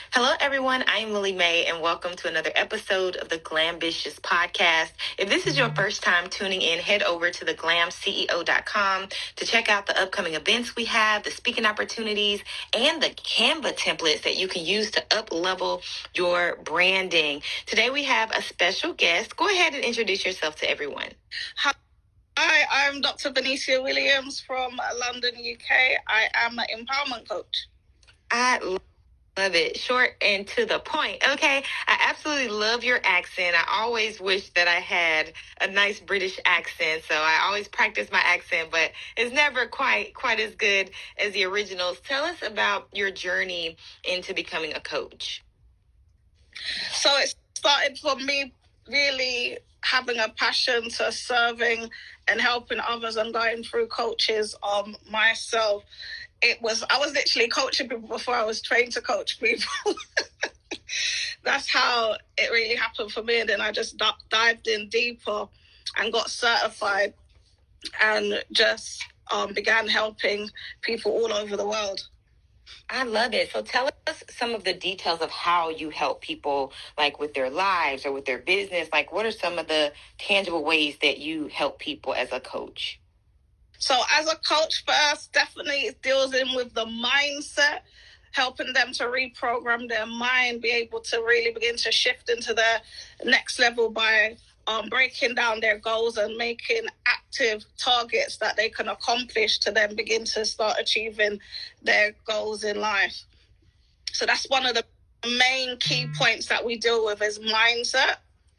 Hello, everyone. I am Lily Mae, and welcome to another episode of the Glambitious podcast. If this is your first time tuning in, head over to theglamceo.com to check out the upcoming events we have, the speaking opportunities, and the Canva templates that you can use to up-level your branding. Today, we have a special guest. Go ahead and introduce yourself to everyone. Hi, I'm Dr. Benicia Williams from London, UK. I am an empowerment coach. I love it. Short and to the point. Okay. I absolutely love your accent. I always wish that I had a nice British accent. So I always practice my accent, but it's never quite as good as the originals. Tell us about your journey into becoming a coach. So it started for me really having a passion to serving and helping others and going through coaches myself. I was literally coaching people before I was trained to coach people. That's how it really happened for me. And then I just dived in deeper and got certified and just began helping people all over the world. I love it. So tell us some of the details of how you help people, like with their lives or with their business. Like, what are some of the tangible ways that you help people as a coach? So as a coach, first, definitely it deals in with the mindset, helping them to reprogram their mind, be able to really begin to shift into their next level by breaking down their goals and making active targets that they can accomplish to then begin to start achieving their goals in life. So that's one of the main key points that we deal with is mindset.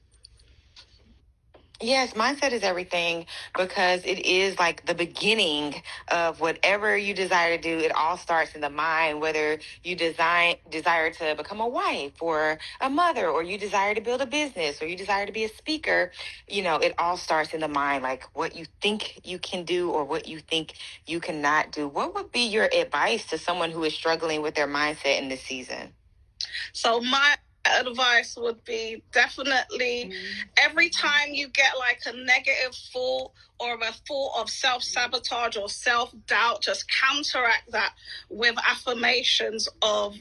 Yes, mindset is everything because it is like the beginning of whatever you desire to do. It all starts in the mind, whether you desire to become a wife or a mother, or you desire to build a business, or you desire to be a speaker. You know, it all starts in the mind, like what you think you can do or what you think you cannot do. What would be your advice to someone who is struggling with their mindset in this season? So my advice would be definitely every time you get like a negative thought or a thought of self-sabotage or self-doubt, just counteract that with affirmations of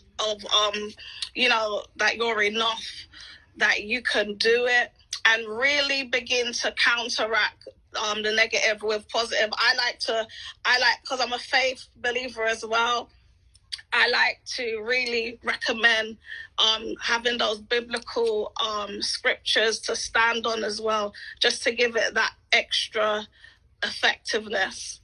that you're enough, that you can do it, and really begin to counteract the negative with positive. I like because I'm a faith believer as well. I like to really recommend having those biblical scriptures to stand on as well, just to give it that extra effectiveness.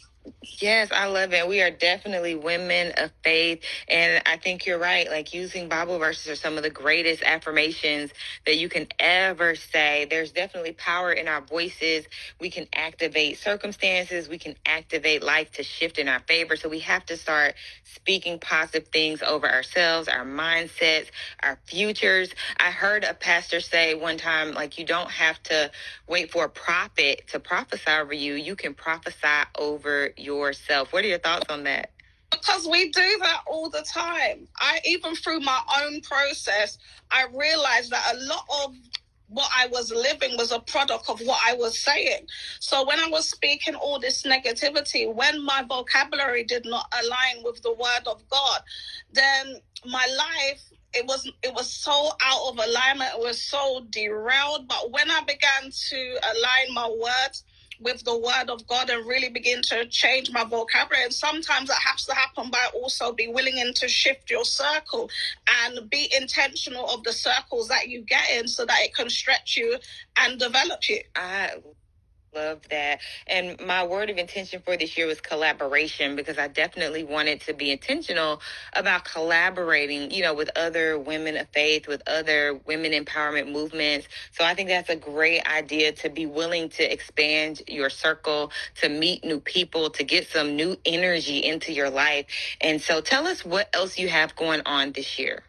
Yes, I love it. We are definitely women of faith. And I think you're right. Like, using Bible verses are some of the greatest affirmations that you can ever say. There's definitely power in our voices. We can activate circumstances. We can activate life to shift in our favor. So we have to start speaking positive things over ourselves, our mindsets, our futures. I heard a pastor say one time, like, you don't have to wait for a prophet to prophesy over you. You can prophesy over yourself. What are your thoughts on that? Because we do that all the time. Even through my own process, I realized that a lot of what I was living was a product of what I was saying. So when I was speaking all this negativity, when my vocabulary did not align with the word of God, then my life, it was so out of alignment. It was so derailed. But when I began to align my words with the word of God and really begin to change my vocabulary, and sometimes that has to happen by also be willing to shift your circle and be intentional of the circles that you get in so that it can stretch you and develop you. I love that. And my word of intention for this year was collaboration, because I definitely wanted to be intentional about collaborating, with other women of faith, with other women empowerment movements. So I think that's a great idea, to be willing to expand your circle, to meet new people, to get some new energy into your life. And so tell us what else you have going on this year.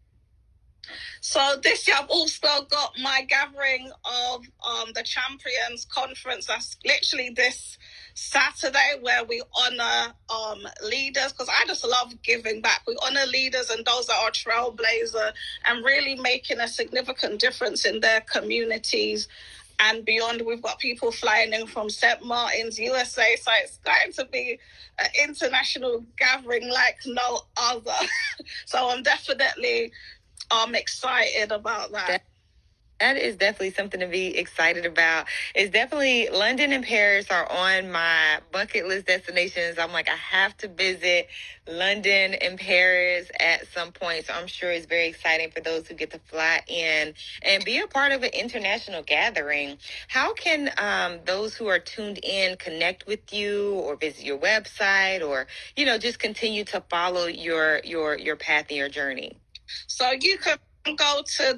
So this year I've also got my gathering of the Champions Conference. That's literally this Saturday, where we honor leaders, because I just love giving back. We honor leaders and those that are trailblazer and really making a significant difference in their communities and beyond. We've got people flying in from St. Martin's, USA, so it's going to be an international gathering like no other. So I'm definitely excited about that. That is definitely something to be excited about. It's definitely London and Paris are on my bucket list destinations. I'm like, I have to visit London and Paris at some point. So I'm sure it's very exciting for those who get to fly in and be a part of an international gathering. How can those who are tuned in connect with you or visit your website or, just continue to follow your path and your journey? So you can go to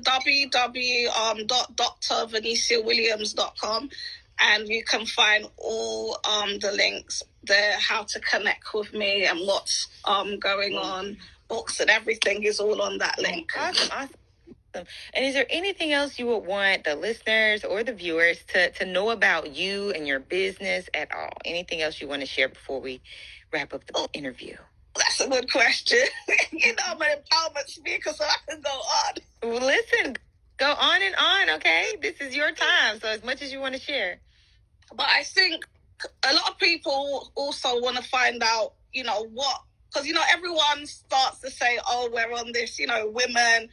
www.drveniciawilliams.com and you can find all the links there, how to connect with me and what's going on. Books and everything is all on that link. Awesome. And is there anything else you would want the listeners or the viewers to know about you and your business at all? Anything else you want to share before we wrap up the interview? That's a good question. I'm an empowerment speaker, so I can go on. Well, listen, go on and on, okay? This is your time, so as much as you want to share. But I think a lot of people also want to find out, what, because, everyone starts to say, oh, we're on this, women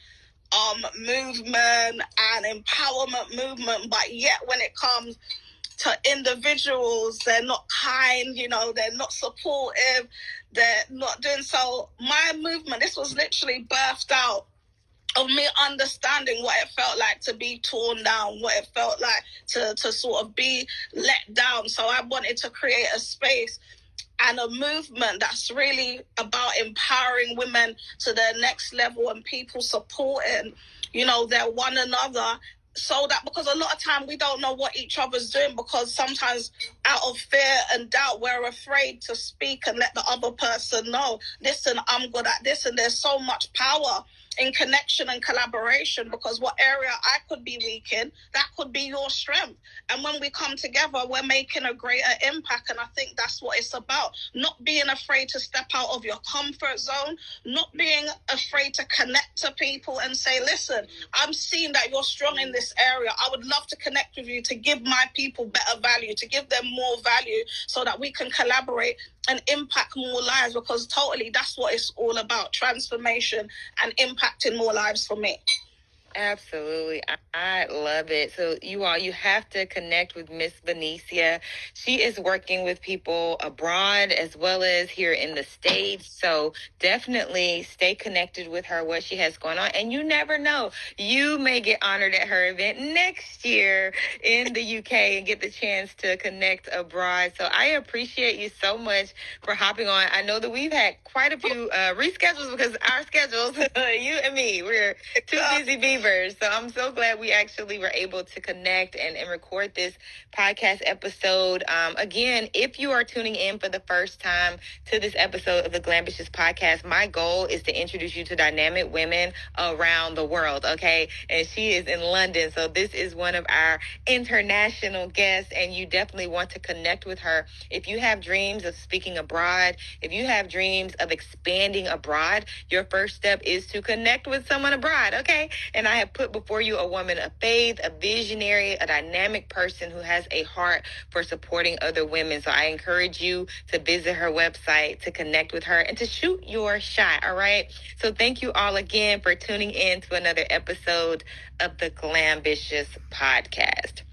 movement and empowerment movement, but yet when it comes to individuals, they're not kind, they're not supportive, they're not doing so. My movement, this was literally birthed out of me understanding what it felt like to be torn down, what it felt like to sort of be let down. So I wanted to create a space and a movement that's really about empowering women to their next level and people supporting, their one another. So that, because a lot of time we don't know what each other's doing, because sometimes out of fear and doubt, we're afraid to speak and let the other person know, listen, I'm good at this. And there's so much power in connection and collaboration, because what area I could be weak in, that could be your strength. And when we come together, we're making a greater impact. And I think that's what it's about. Not being afraid to step out of your comfort zone, not being afraid to connect to people and say, listen, I'm seeing that you're strong in this area. I would love to connect with you to give my people better value, to give them more value so that we can collaborate and impact more lives, because totally that's what it's all about, transformation and impacting more lives for me. Absolutely. I love it. So you have to connect with Miss Venicia. She is working with people abroad as well as here in the States. So definitely stay connected with her, what she has going on. And you never know, you may get honored at her event next year in the UK and get the chance to connect abroad. So I appreciate you so much for hopping on. I know that we've had quite a few reschedules because our schedules, you and me, we're too busy being. So I'm so glad we actually were able to connect and record this podcast episode. Again, if you are tuning in for the first time to this episode of the Glambitious podcast, my goal is to introduce you to dynamic women around the world, okay? And she is in London, so this is one of our international guests, and you definitely want to connect with her. If you have dreams of speaking abroad, if you have dreams of expanding abroad, your first step is to connect with someone abroad, okay? And I have put before you a woman of faith, a visionary, a dynamic person who has a heart for supporting other women. So I encourage you to visit her website, to connect with her, and to shoot your shot, all right? So thank you all again for tuning in to another episode of the Glambitious podcast.